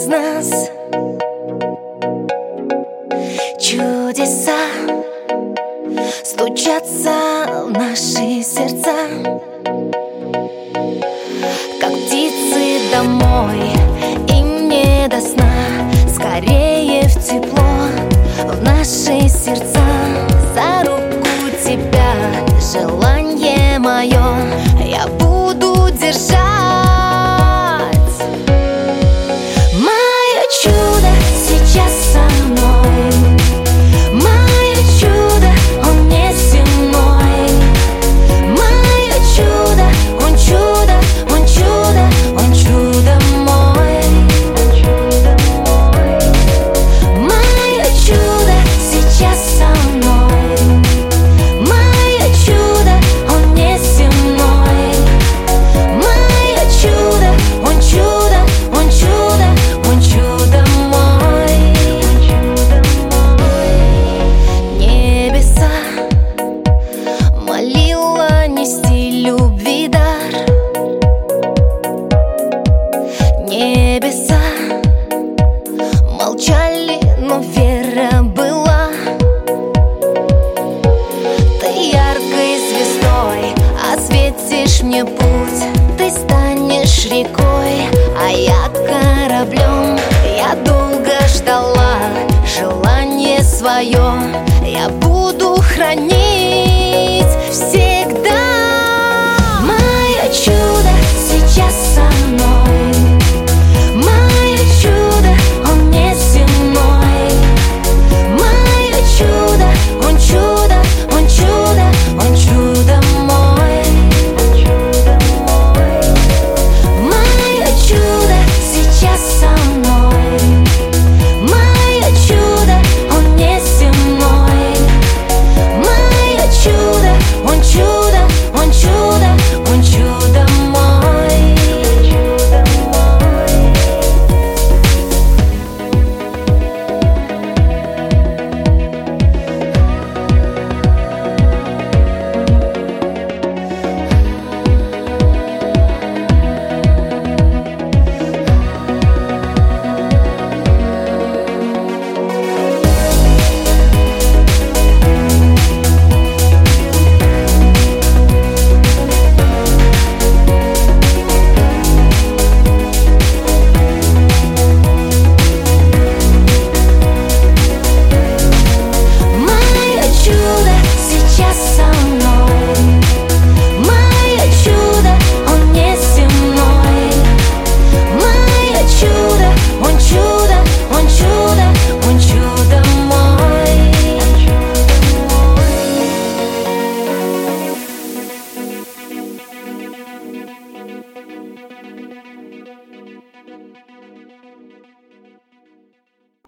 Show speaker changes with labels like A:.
A: нас. Чудеса стучатся в наши сердца, как птицы домой, им не до сна. Скорее в тепло, в наши сердца. За руку тебя, желание мое, я буду держать. Мое чудо сейчас со мной, мое чудо, он не земной. Мое чудо, он чудо, он чудо, он чудо мой. Мое чудо сейчас со мной, мое чудо, он не земной. Мое чудо, он чудо, он чудо, он чудо мой. Небеса молила нести любви дар. Небеса молчали, но верили.